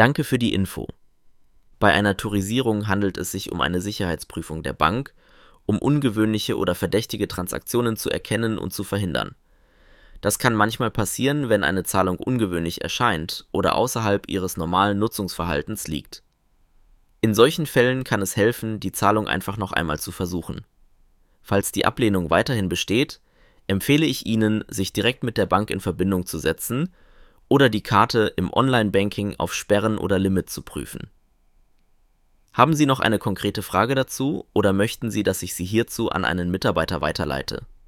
Danke für die Info. Bei einer Tourisierung handelt es sich um eine Sicherheitsprüfung der Bank, um ungewöhnliche oder verdächtige Transaktionen zu erkennen und zu verhindern. Das kann manchmal passieren, wenn eine Zahlung ungewöhnlich erscheint oder außerhalb ihres normalen Nutzungsverhaltens liegt. In solchen Fällen kann es helfen, die Zahlung einfach noch einmal zu versuchen. Falls die Ablehnung weiterhin besteht, empfehle ich Ihnen, sich direkt mit der Bank in Verbindung zu setzen oder die Karte im Online-Banking auf Sperren oder Limit zu prüfen. Haben Sie noch eine konkrete Frage dazu oder möchten Sie, dass ich Sie hierzu an einen Mitarbeiter weiterleite?